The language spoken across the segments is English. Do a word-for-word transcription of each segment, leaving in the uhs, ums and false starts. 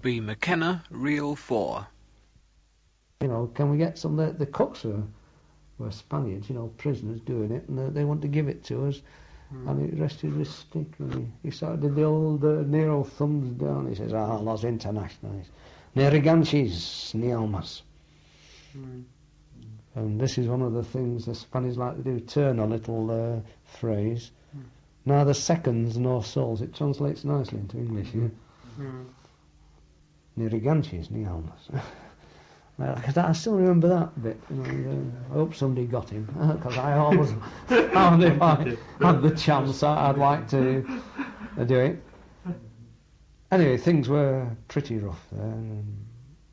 B. McKenna, Reel four. You know, can we get some of the, the cooks were, were Spaniards, you know, prisoners doing it, and uh, they want to give it to us. Mm. And he rested his stick, and he, he sort of did the old uh, Nero thumbs down. He says, ah, los internationales, Narraganches, ni almas. Mm. And this is one of the things the Spaniards like to do, turn a little uh, phrase. Mm. Neither seconds nor souls. It translates nicely into English, yeah? Mm. Narraganches, ni almas. Because I still remember that bit. You know, and, uh, I hope somebody got him, because I always found if I had the chance, I'd like to uh, do it. Anyway, things were pretty rough there. And,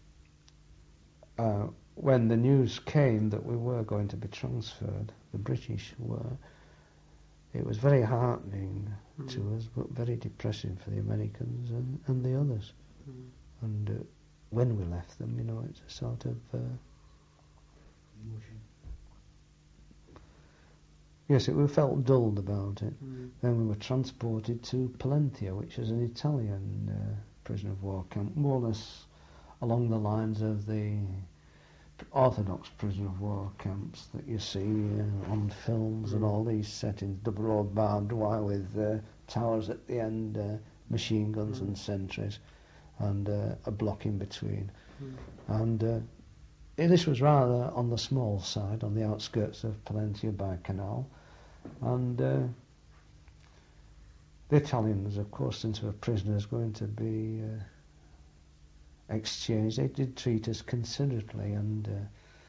uh, when the news came that we were going to be transferred, the British were, it was very heartening mm. to us, but very depressing for the Americans and, and the others. Mm. And uh, when we left them, you know, it's a sort of... Uh, emotion. Yes, it, we felt dulled about it. Mm. Then we were transported to Palencia, which is an Italian uh, prisoner of war camp, more or less along the lines of the orthodox prisoner of war camps that you see uh, on films mm. and all these settings, double-road barbed wire with uh, towers at the end, uh, machine guns mm. and sentries, and uh, a block in between. Mm. And uh, this was rather on the small side, on the outskirts of Palencia by canal. And uh, the Italians, of course, since we were prisoners going to be uh, exchanged, they did treat us considerately. And uh,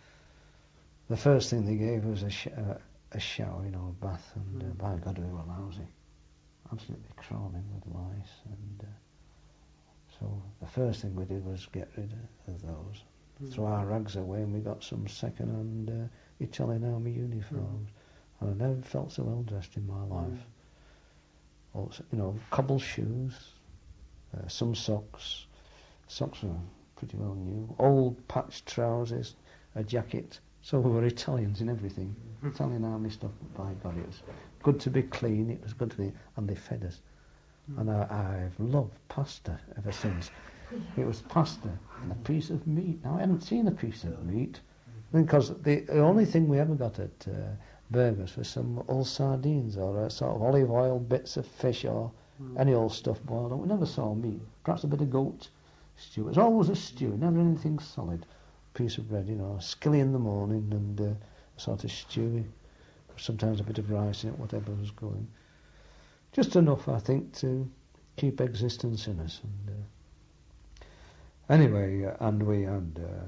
the first thing they gave us a, sh- uh, a shower, you know, a bath. And mm. uh, by God, we were lousy, absolutely crawling with lice. And uh, so the first thing we did was get rid of, of those, mm. throw our rags away, and we got some second-hand uh, Italian army uniforms. Mm. And I never felt so well dressed in my life. Mm. Also, you know, cobble shoes, uh, some socks. Socks were pretty well new. Old patched trousers, a jacket. So we were Italians in everything. Mm. Italian army stuff. By God, it was good to be clean. It was good to be, and they fed us. Mm. And I, I've loved pasta ever since. It was pasta and a piece of meat. Now I haven't seen a piece of meat because the, the only thing we ever got at uh, burgers for some old sardines or a sort of olive oil bits of fish or mm. any old stuff boiled. We never saw meat. Perhaps a bit of goat stew. It was always a stew, never anything solid. Piece of bread, you know, a skilly in the morning and uh, a sort of stew. Sometimes a bit of rice in it, whatever was going. Just enough, I think, to keep existence in us. And uh, anyway, uh, and we had Uh,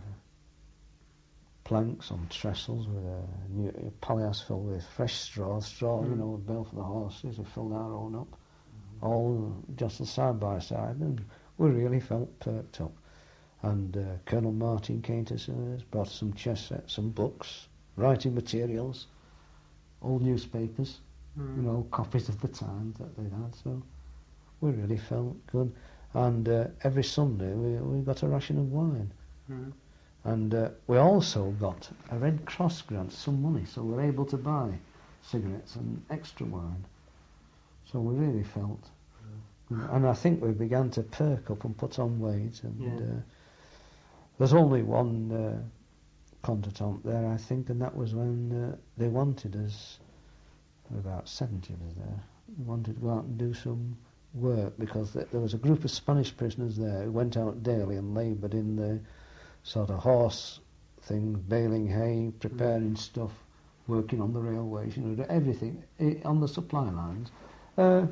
planks on trestles with a, new, a palliasse filled with fresh straw, straw, mm. you know, a bale for the horses. We filled our own up, mm. all just side by side, and we really felt perked up. And uh, Colonel Martin came to us, brought some chess sets, some books, writing materials, old newspapers, mm. you know, copies of the Times that they had. So we really felt good. And uh, every Sunday we we got a ration of wine. Mm. And uh, we also got a Red Cross grant, some money, so we were able to buy cigarettes and extra wine. So we really felt. Yeah. And I think we began to perk up and put on weight. And yeah. uh, there's only one uh, contretemps there, I think, and that was when uh, they wanted us, there were about seventy of us there, they wanted to go out and do some work because th- there was a group of Spanish prisoners there who went out daily and laboured in the sort of horse things, baling hay, preparing mm. stuff, working on the railways, you know, everything I, on the supply lines. Uh,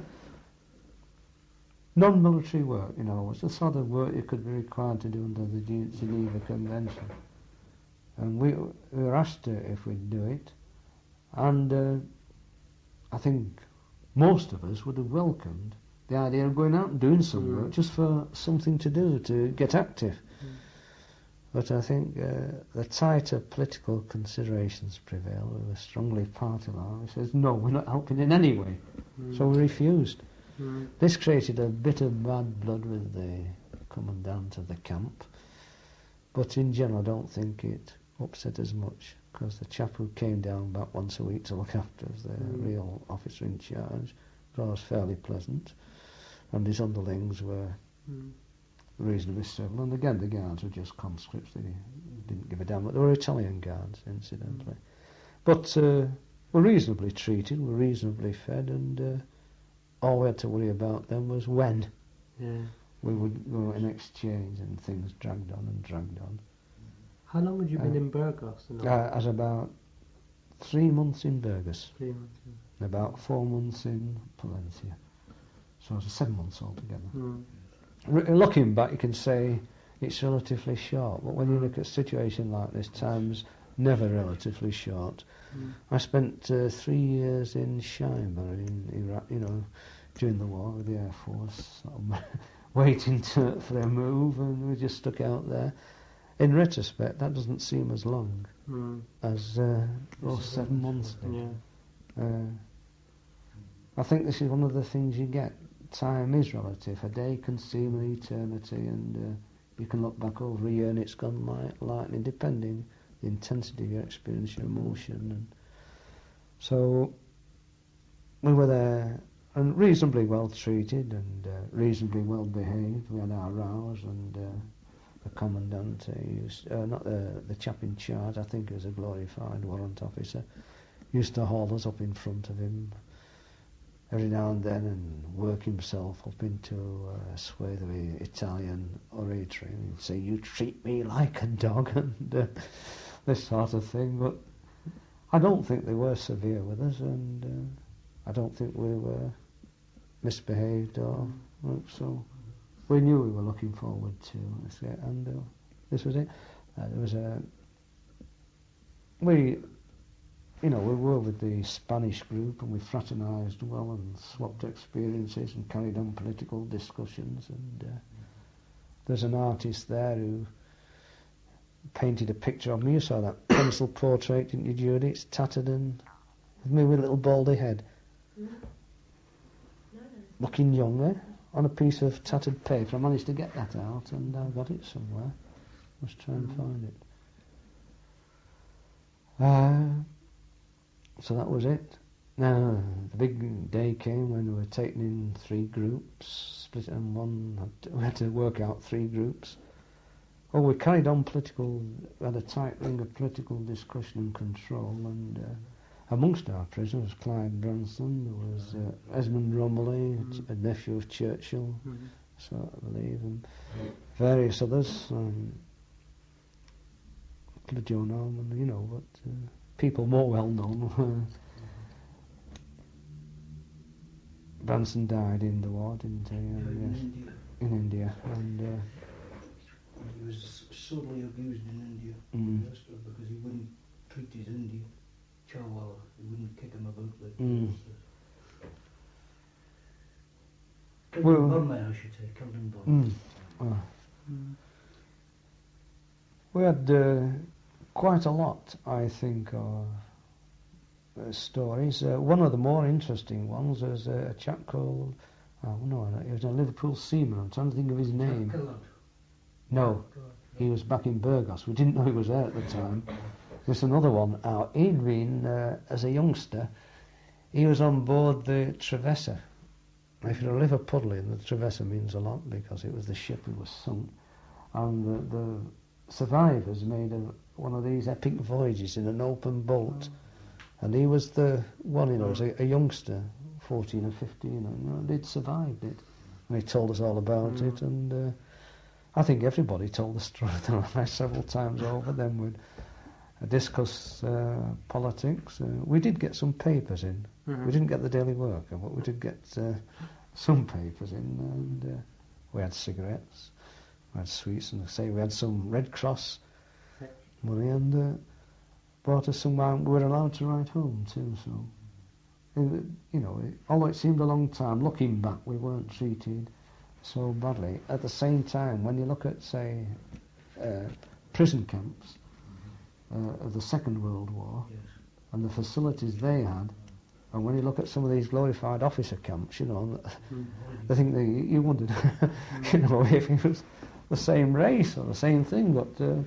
non-military work, you know, was the sort of work you could be required to do under the Geneva Convention. And we, we were asked to, if we'd do it, and uh, I think most of us would have welcomed the idea of going out and doing some mm. work just for something to do, to get active. Mm. But I think uh, the tighter political considerations prevail. We were strongly party-line. He says, no, we're not helping in any way. Mm. So we refused. Mm. This created a bit of bad blood with the commandant of the camp. But in general, I don't think it upset as much, because the chap who came down back once a week to look after us, the mm. real officer in charge, was fairly pleasant. And his underlings were... Mm. reasonably civil. And again, the guards were just conscripts. They didn't give a damn. But they were Italian guards, incidentally. Mm. But uh, were reasonably treated, were reasonably fed, and uh, all we had to worry about then was when yeah. we would go in exchange, and things dragged on and dragged on. How long had you been uh, in Burgos? Uh, as about three months in Burgos. Three months. Yeah. And about four months in Palencia. So it was seven months altogether. Mm. R- looking back, you can say it's relatively short, but when you look at a situation like this, time's never relatively short. Mm. I spent uh, three years in Shaiba in Iraq, you know, during the war with the Air Force, waiting to, for their move, and we just stuck out there. In retrospect, that doesn't seem as long mm. as uh, those seven months did. Yeah. Uh, I think this is one of the things you get. Time is relative. A day can seem an eternity, and uh, you can look back over a year and it's gone like lightning, depending the intensity of your experience, your emotion. And so we were there and reasonably well treated and uh, reasonably well behaved. We had our rows, and uh, the commandant, uh, used, uh, not the the chap in charge, I think he was a glorified warrant officer, used to haul us up in front of him every now and then and work himself up into a swathe of Italian oratory and he'd say, "You treat me like a dog," and uh, this sort of thing. But I don't think they were severe with us, and uh, I don't think we were misbehaved or so. We knew we were looking forward to it, and uh, this was it. Uh, there was a we. You know, we were with the Spanish group and we fraternised well and swapped experiences and carried on political discussions. And uh, there's an artist there who painted a picture of me. You saw that pencil portrait, didn't you, Judy? It's tattered and with me with a little baldy head. No. No, no. Looking younger on a piece of tattered paper. I managed to get that out and I got it somewhere. Must try and find it. Uh, So that was it. Now, the big day came when we were taken in three groups, split in one, we had to work out three groups. Oh, we carried on political, we had a tight ring of political discussion and control, and uh, amongst our prisoners, Clyde Branson, there was uh, Esmond Romilly, mm-hmm. a nephew of Churchill, mm-hmm. so I believe, and various others, um, Joe Norman, you know, but... Uh, people more well known. Branson died in the war, didn't he? And, in yes, India. In India, and uh, he was sorely abused in India mm. because he wouldn't treat his Indian Chawala. He wouldn't kick him about like mm. Killed well, in Bombay, I should say. Killed in Bombay. Mm. Oh. Mm. We had uh, quite a lot, I think, of uh, stories. Uh, one of the more interesting ones was uh, a chap called, oh no, he was a Liverpool seaman. I'm trying to think of his name. No, he was back in Burgos. We didn't know he was there at the time. There's another one out. He'd been, uh, as a youngster, he was on board the Trevessa. If you're a Liverpudlian, the Trevessa means a lot because it was the ship that was sunk. And the, the survivors made a, one of these epic voyages in an open boat. And he was the one, you know, as a, a youngster, fourteen or fifteen, and you know, they'd survived it. And he told us all about mm. it, and uh, I think everybody told the story several times over. Then we'd uh, discuss uh, politics. Uh, we did get some papers in. Mm-hmm. We didn't get the Daily Worker, but we did get uh, some papers in, and uh, we had cigarettes, we had sweets, and I say we had some Red Cross money, and uh, bought us some wine. We were allowed to ride home too, so it, you know, it, although it seemed a long time, looking back, we weren't treated so badly. At the same time, when you look at, say, uh, prison camps uh, of the Second World War, yes. and the facilities they had, and when you look at some of these glorified officer camps, you know, mm-hmm. I think they, you wondered, mm-hmm. you know, if it was the same race or the same thing, but uh,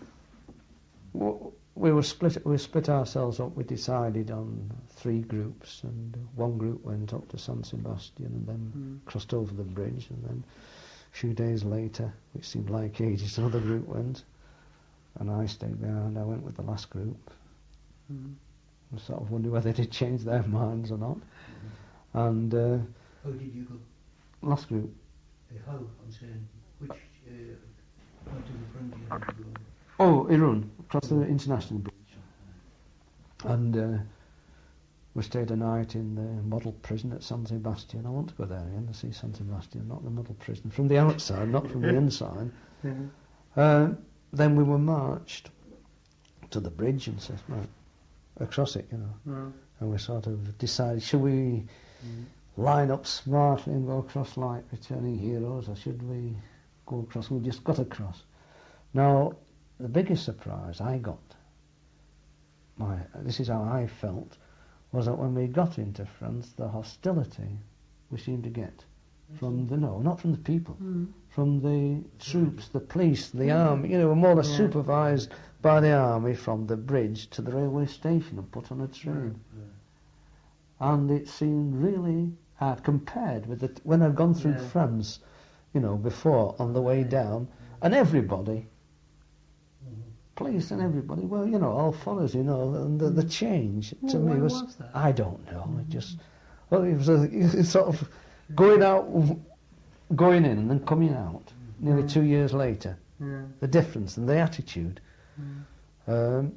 w- we were split. We split ourselves up. We decided on three groups, and one group went up to San Sebastian, and then mm. crossed over the bridge, and then A few days later, which seemed like ages, another group went, and I stayed behind. I went with the last group. Mm. I sort of wondered whether they'd changed their minds or not. And uh, How did you go? last group, Uh, how? I'm saying, which uh, part of the front you had to go? oh, Irun, across the international bridge. And uh, we stayed a night in the model prison at San Sebastian. I want to go there again to see San Sebastian, not the model prison, from the outside, not from the inside. Mhm. Uh, then we were marched to the bridge and said, right, across it, you know. Mm. And we sort of decided, should we Mm. line up smartly and go across like returning heroes, or should we go across? We just got across. Now, the biggest surprise I got, my, this is how I felt, was that when we got into France, the hostility we seemed to get from the, no, not from the people, Mm. from the troops, the police, the army, you know, were more or less Yeah. supervised by the army from the bridge to the railway station and put on a train. And it seemed really hard compared with the, when I'd gone through Yeah. France, you know, before on the way down, and everybody, police and everybody, well, you know, all follows, you know, and the, the change to Well, me why was, was that? I don't know, it just, well, it was a, it's sort of going out, going in and then coming out, nearly two years later, Yeah. the difference and the attitude. Mm. Um,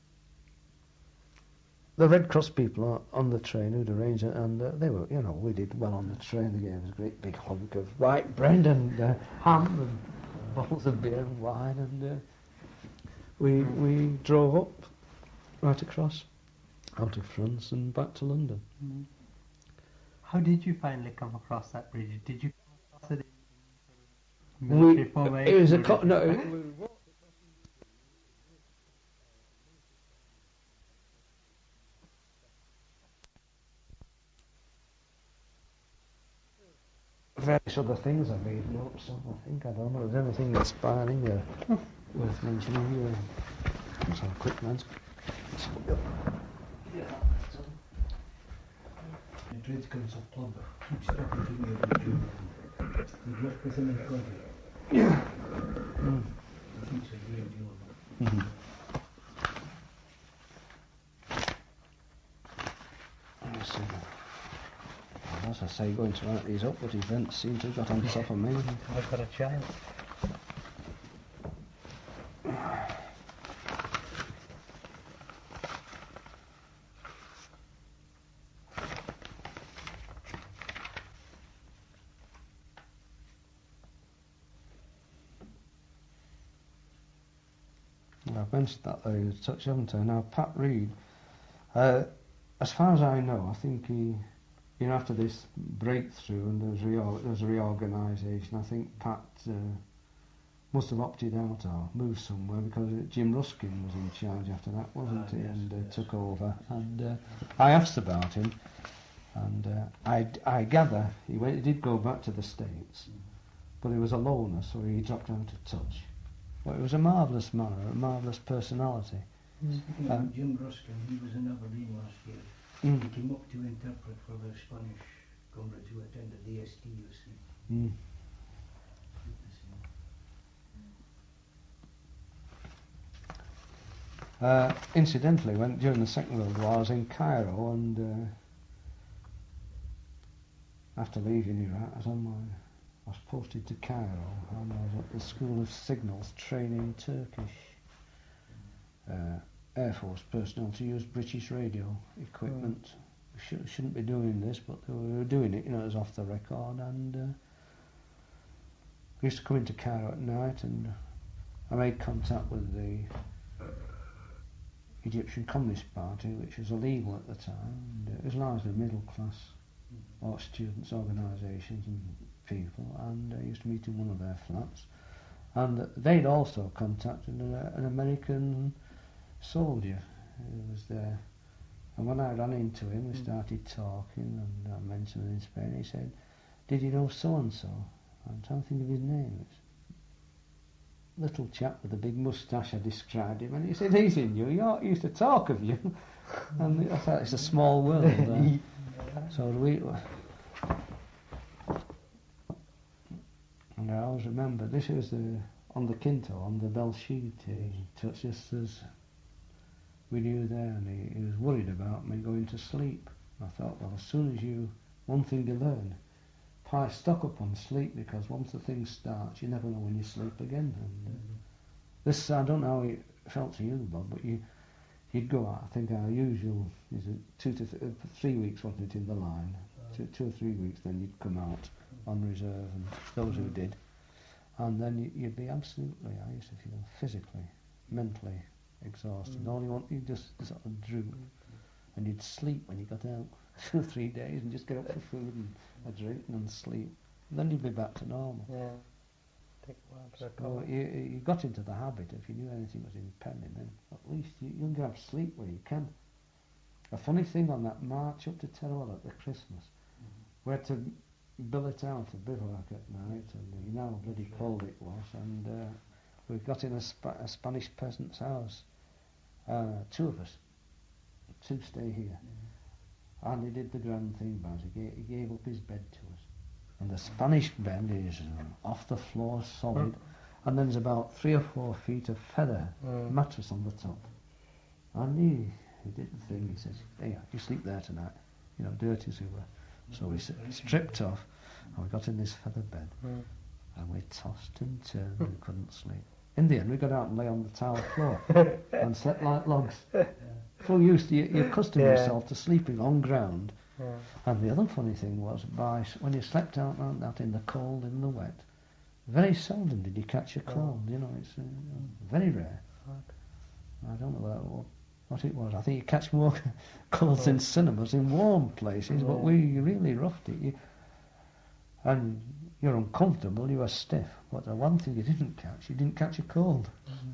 the Red Cross people are on the train who'd arranged it, and uh, they were, you know, we did well on the train. They gave us a great big hunk of white bread and uh, ham and bottles of beer and wine, and uh, we we drove up right across out of France and back to London. Mm. How did you finally come across that bridge? Did you come across it in We, military formation? it was a or co- did no. you- It, we walked various other things I made notes of. I think I don't know if there's anything inspiring or worth mentioning here. Let's have a quick glance. The Trades Council Club keeps talking to me about you. You've worked with him in country. Mm. He thinks a great deal of it. Mm-hmm. Let's see. Well, as I say, going to write these up, but events seem to have got on top of me. I've got a child. I've mentioned that though, you touched haven't I? Now, Pat Reed, uh, as far as I know, I think he, you know, after this breakthrough and there was, reor- there was a reorganisation, I think Pat uh, must have opted out or moved somewhere because Jim Ruskin was in charge after that, wasn't Ah, he? yes, and uh, yes. took over. And uh, I asked about him, and uh, I, I gather he, went, he did go back to the States, but he was a loner, so he dropped out of touch. But he was a marvellous man, a marvellous personality. Speaking Uh, of Jim Ruskin, he was in Aberdeen last year. Mm. He came up to interpret for the Spanish comrades who attended the S T, you see. Mm. Uh, incidentally, when during the Second World War, I was in Cairo, and uh, after leaving Iraq, I was on my, I was posted to Cairo, and I was at the School of Signals training Turkish uh, Air Force personnel to use British radio equipment. We sh- shouldn't be doing this, but they were doing it. You know, it was off the record, and uh, we used to come into Cairo at night, and I made contact with the Egyptian Communist Party, which was illegal at the time, and it was largely middle class or students' organisations and people, and I used to meet in one of their flats, and they'd also contacted a, an American soldier who was there, and when I ran into him we started talking, and I mentioned him in Spain. He said, "Did you know so and so?" I'm trying to think of his name. It's little chap with a big moustache. I described him, and he said, "He's in New York. He used to talk of you." And I thought, it's a small world. Uh, so we, and I always remember, this was the, on the Quinto, on the Belshid, he touched us as we knew there, and he, he was worried about me going to sleep. I thought, well, as soon as you, one thing to learn, pie stock up on sleep, because once the thing starts, you never know when you sleep again. And uh, this, I don't know how it felt to you, Bob, but you, you'd go out, I think our usual is it two to th- three weeks, wasn't it, in the line, two, two or three weeks, then you'd come out on reserve, and those who did, and then you, you'd be absolutely, I used to feel physically, mentally exhausted. All you want, you just sort of droop, and you'd sleep when you got out two or three days, and just get up for food and a drink and sleep, and then you'd be back to normal. Yeah. Take a while to So recover. you, you got into the habit, if you knew anything was impending, then at least you, you'll have sleep where you can. A funny thing on that march up to Teruel at the Christmas, we had to billet out a bivouac at night, and you know how bloody cold it was, and uh, we got in a, Sp- a Spanish peasant's house, uh, two of us, two stay here, and he did the grand thing, Baz, he gave, he gave up his bed to us. And the Spanish bed is uh, off the floor, solid, and then there's about three or four feet of feather Mm. mattress on the top. And he, he did the thing, he says, hey, you sleep there tonight, you know, dirty as we were. So we s- stripped off, and we got in this feather bed, Mm. and we tossed and turned and couldn't sleep. In the end, we got out and lay on the tile floor and slept like logs. So used to, you, you accustom Yeah. yourself to sleeping on ground. Yeah. And the other funny thing was, by s- when you slept out like that in the cold, in the wet, very seldom did you catch a cold. You know, it's uh, very rare. I don't know what, what it was. I think you catch more colds in cinemas in warm places, but we really roughed it. You, and you're uncomfortable, you were stiff. But the one thing you didn't catch, you didn't catch a cold.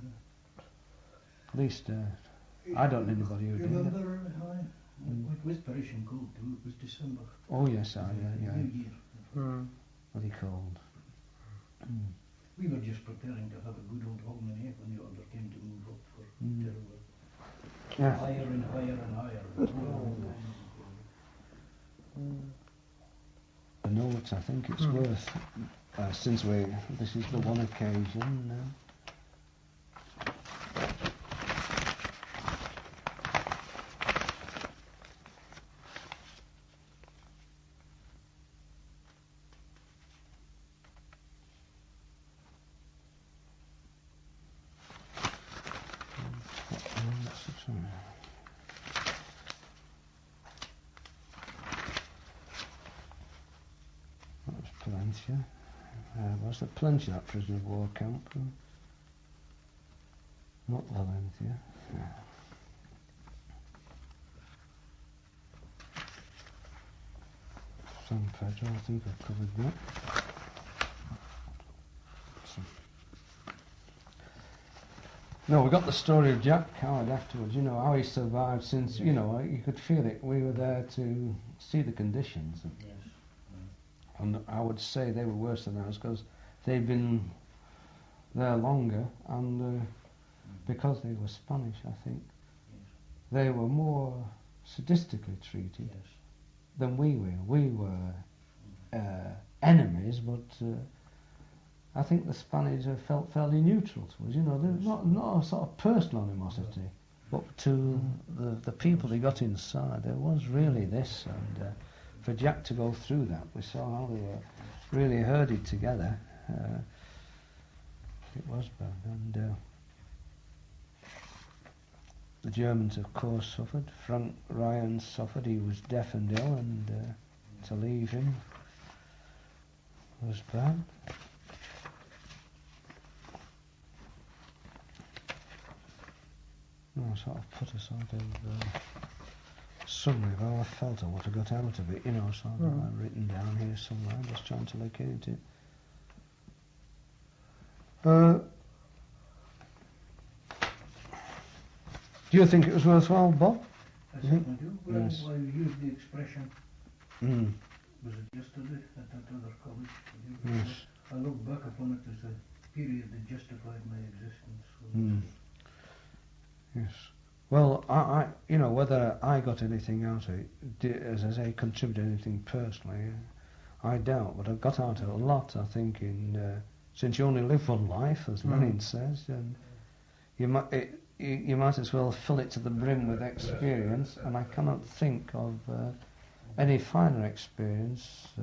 At least, uh, I don't know anybody who You did. remember, uh, with, with Parisian cold too, it was December. Oh yes, I, yeah, New yeah. Year. Mm. Bloody cold. Mm. We were just preparing to have a good old holiday when the order came to move up for Mm. Teruel. Yeah. Higher and higher and higher. Oh, The notes, I think it's worth, uh, since we, this is the one occasion now. That was Palencia. Uh, was it Palencia, that prisoner of war camp? Uh, not Valencia. Yeah. San Pedro, I think I've covered that. So. No, we got the story of Jack Coward afterwards, you know, how he survived since, you know, you could feel it. We were there to see the conditions. And, yes. and I would say they were worse than ours because they'd been there longer, and uh, because they were Spanish, I think, Yes. they were more sadistically treated Yes. than we were. We were uh, enemies, but uh, I think the Spanish uh, felt fairly neutral to us. You know, there's not not a sort of personal animosity, but to the the people they got inside, there was really this. And uh, for Jack to go through that, we saw how they were really herded together. Uh, it was bad, and uh, the Germans, of course, suffered. Frank Ryan suffered. He was deaf and ill, and uh, to leave him was bad. No, sort of put a sort of uh, summary of how I felt and what I got out of it, you know, sort of Mm. like written down here somewhere, I'm just trying to locate it. Uh, do you think it was worthwhile, Bob? I Mhm. certainly do. Well, Yes. I used the expression, Mm. was it yesterday at that other college? Yes. I look back upon it as a period that justified my existence. So Mm. Yes. Well, I, I, you know, whether I got anything out of it, did, as I say, contributed anything personally, I doubt, but I've got out of a lot, I think, in uh, since you only live one life, as Mm. Lenin says, and you might it, you, you might as well fill it to the brim with experience, and I cannot think of uh, any finer experience uh,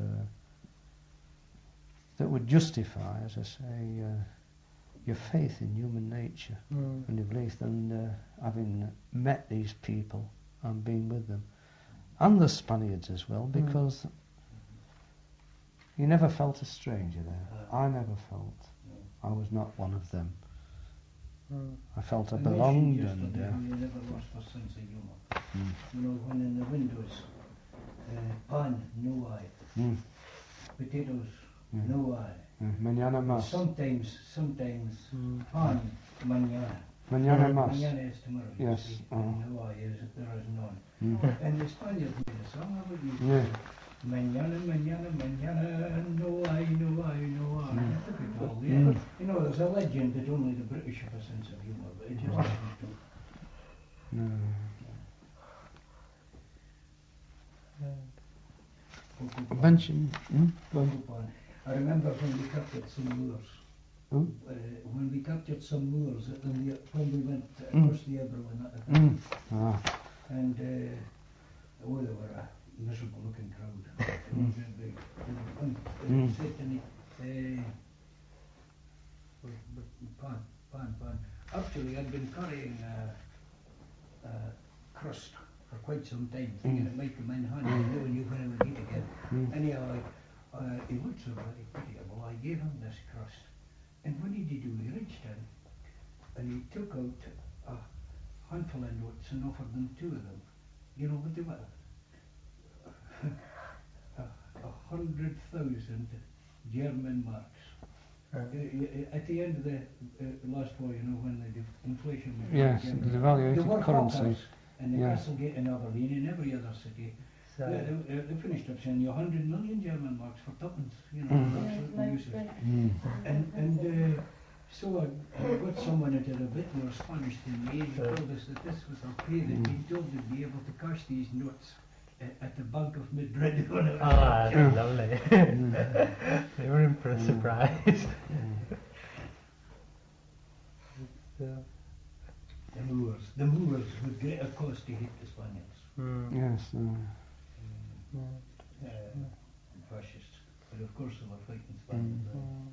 that would justify, as I say, uh, your faith in human nature Mm. and your belief, and uh, having met these people and been with them, and the Spaniards as well, Mm. because you never felt a stranger there. I never felt. I was not one of them. Mm. I felt I I belonged, mentioned and yesterday uh, how you never lost a sense of humour. Mm. You know, when in the windows, uh, pan, no eye, mm, potatoes, Mm. no eye. mm, mañana más, Sometimes, sometimes, Mm. pan, mañana. mañana Mm. más. Mañana is tomorrow, you Yes, see, uh-huh. and no eye is, there is none. Mm. And the Spaniards made a song about you. Yeah. Mañana, mañana, mañana, no eye, no eye, no eye. Mm. Typical, yeah. Mm. You know, there's a legend that only the British have a sense of humour, but it just isn't true. No. Poco Mention. Mm? Go on. Poco pan. I remember when we captured some Moors. Who? Uh, when we captured some Moors at the, when we went Mm. across the Ebro and that, Mm. Ah. and uh, oh, they were a miserable looking crowd. Mm. They, they, they, and Mm. they said to me, uh, but, but, pan, pan, pan. Actually, I'd been carrying a, a crust for quite some time, thinking Mm. it might come in handy, Mm. knowing you when I would eat again. Mm. Anyhow, I, uh, he looked so very pitiable, I gave him this crust. And what did he do? He reached in and he took out a handful of notes and offered them two of them. You know what they were? a, a hundred thousand German marks. Uh, uh, at the end of the uh, last war, you know, when the def- inflation was Yes, Germany, the there devaluated were currency. hawkers in the Yeah. Castlegate in Aberdeen, in every other city. So, They, they, they finished up saying you one hundred million German marks for tuppence, you know, Mm. absolutely useless. Mm. And, and uh, so I, I got someone that had a bit more Spanish than me, and he Sure. told us that this was our pay, that Mm. he'd told they'd be able to cash these notes uh, at the Bank of Madrid. when it was ah, captured. that's lovely. They were in for a Mm. surprise. Mm. So, The Moors, the Moors with greater cause to hate the Spaniards, mm. Yes. Uh, Mm. uh, and fascists. But of course they were fighting Spaniards. Mm.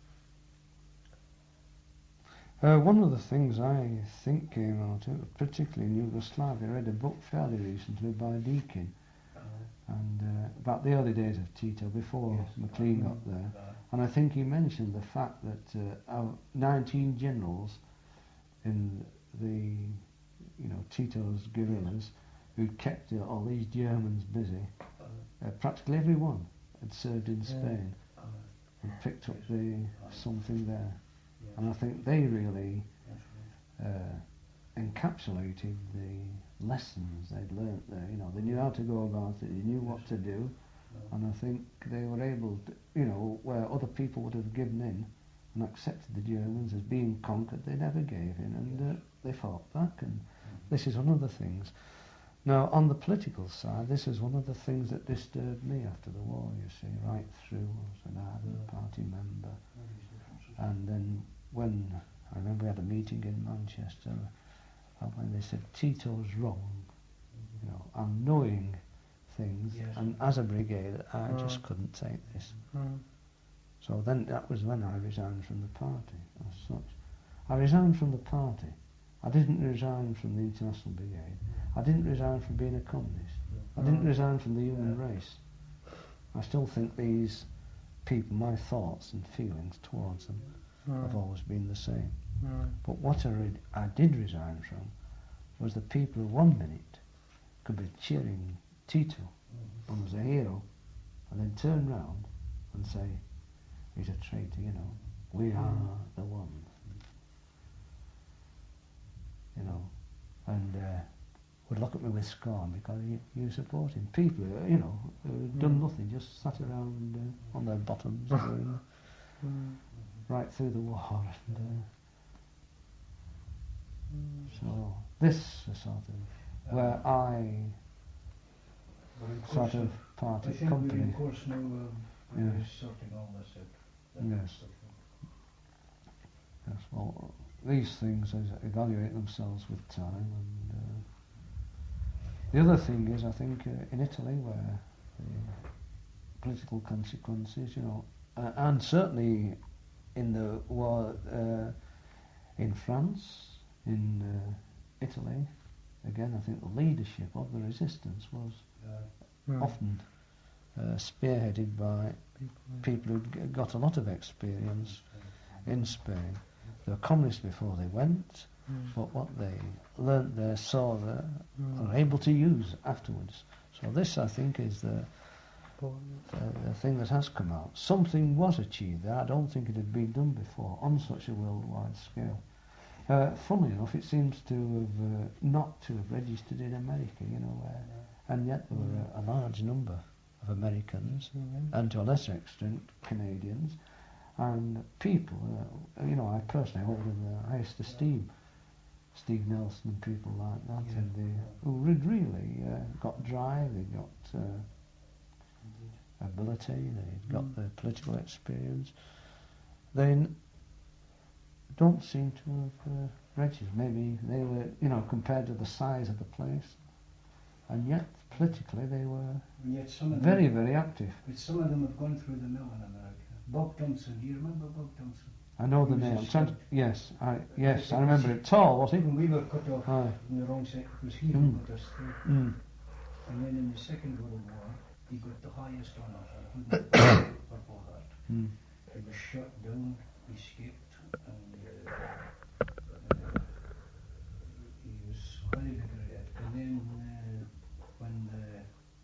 Mm. Uh, one of the things I think came out of it, particularly in Yugoslavia, I read a book fairly recently by Deakin, Uh, and uh, about the early days of Tito, before Yes. McLean got there. uh, And I think he mentioned the fact that uh, our nineteen generals in the, you know, Tito's guerrillas, who kept uh, all these Germans busy, uh, uh, practically every one had served in Yeah. Spain uh, and picked up the something there. yes, And I think they really that's right. uh, encapsulated the lessons they'd learnt there. You know, they knew how to go about it, they knew what to do, No. and I think they were able to, you know, where other people would have given in and accepted the Germans as being conquered, they never gave in, and uh, they fought back, and this is one of the things. Now, on the political side, this is one of the things that disturbed me after the war, you see, right through. I was an ardent party member, and then when, I remember we had a meeting in Manchester, and when they said Tito's wrong, you know, I'm knowing things, Yes. and as a brigade, I Mm. just couldn't take this. Mm. So then that was when I resigned from the party as such. I resigned from the party. I didn't resign from the International Brigade. I didn't resign from being a communist. I didn't Mm. resign from the human race. I still think these people, my thoughts and feelings towards them have Mm. always been the same. Mm. But what I, re- I did resign from was the people who one minute could be cheering Tito and was a hero, and then turn round and say, he's a traitor, you know, we are the ones. You know, and uh, would look at me with scorn because you, you support him. People, who, you know, who'd done Mm. nothing, just sat around uh, on their bottoms going Mm. right through the war. And, uh, Mm. so this is sort of where I But of sort course, of I party think we're company. in course now of uh, Yeah. sorting all this out. That Yes. stuff. Yes, well, these things is- evaluate themselves with time, and uh, the other thing is, I think, uh, in Italy, where the political consequences, you know, uh, and certainly in the war uh, in France, in uh, Italy, again, I think the leadership of the resistance was Uh, Mm. often uh, spearheaded by people who'd g- got a lot of experience in Spain. They were communists before they went, Mm. but what they learnt there, saw there, Mm. are able to use afterwards. So this, I think, is the, Boy. the, the thing that has come out. Something was achieved there. I don't think it had been done before on such a worldwide scale. Uh, funnily enough, it seems to have uh, not to have registered in America, you know, where, and yet there were a, a large number of Americans, Mm. and to a lesser extent Canadians, and people, uh, you know, I personally hold in the highest esteem Steve Nelson and people like that, Yeah. and they, who had really uh, got drive, they got uh, ability, they got Mm. the political experience. They n- don't seem to have uh, registered. Maybe they were, you know, compared to the size of the place, and yet politically they were and yet some of very, them, very active. but some of them have gone through the mill in America. Bob Thompson, do you remember Bob Thompson? I know He the was a name. I'm trying to, scout. yes, I yes, It I remember was- it. Tall, was he? When we were cut off Aye. from the wrong side, it was he who Mm. put us through. Mm. And then in the Second World War, he got the highest honours, including the Purple Heart. Mm. He was shot down, he escaped, and uh, uh, he was highly regretted. And then uh, when the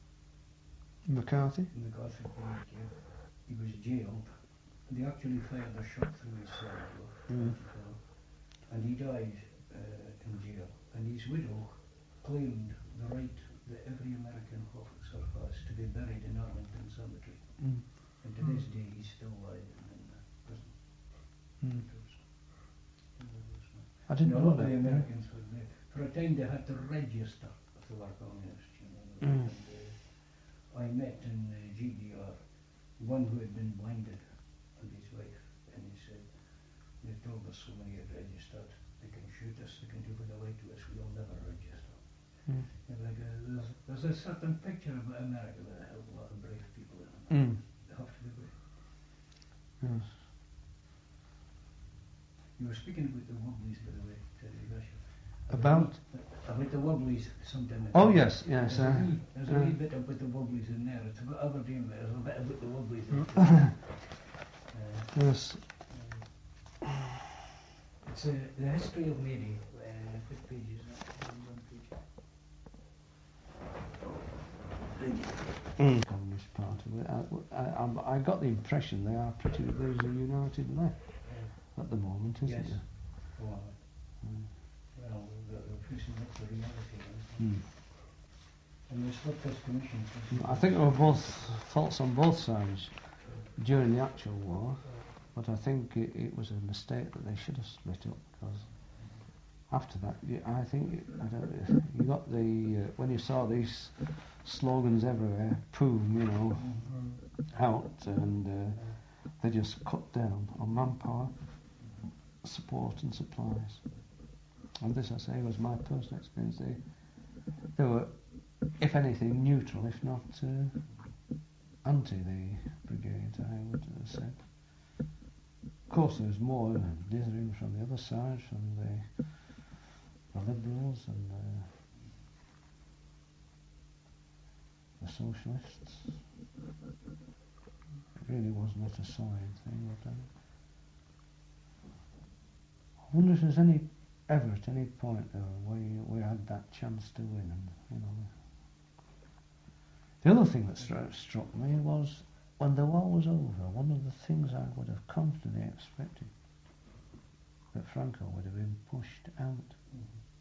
McCarthy. MacArthur period came, he was jailed. They actually fired a shot through his cell door, Mm. and he died uh, in jail. And his widow claimed the right that every American officer has to be buried in Arlington Cemetery. Mm. And to this day, he's still lying in uh, prison. Mm. It was- it was, uh, I didn't And a know lot of that. the yeah. Americans would, uh, for a time, they had to register if they were communists. You know. Mm. And, uh, I met in uh, G D R one who had been blinded, and his wife, and he said, "They told us so many had registered. They can shoot us. They can do what they like to us. We'll never register." Mm. And like, uh, there's, there's a certain picture of America with a hell of a lot of brave people in it. Mm. They have to be brave. Yes. You were speaking about the Wobblies, by the way, Terry Bishop. About? About the Wobblies sometime. Oh yes, yes. There's, a, Uh, wee, there's a uh, wee bit about the Wobblies in there. It's about Aberdeen, but there's a bit about the Wobblies. in it. uh, yes. uh, it's uh, the history of Mary. Uh, what page is that? One page. Mm. Communist Party. I, I, I, I got the impression they are pretty. There's a united left Uh, at the moment, isn't yes. there? Well, Mm. well, the, the facing up to reality. Right? Mm. And there's what this commission. I think there were both faults on both sides during the actual war, but I think it, it was a mistake that they should have split up, because after that, you- I think it, I don't, you got the uh, when you saw these slogans everywhere, "Poom," you know, Mm. out, and uh, they just cut down on manpower, support, and supplies. And this, I say, was my personal experience. They, they were, if anything, neutral, if not uh, anti the brigade, I would have said. Of course, there was more uh, dithering from the other side, from the, the Liberals and uh, the Socialists. It really wasn't a solid thing, but uh, I wonder if there's any ever at any point though where you, we had that chance to win, and you know. The other thing that stru- struck me was when the war was over, one of the things I would have confidently expected that Franco would have been pushed out. Mhm.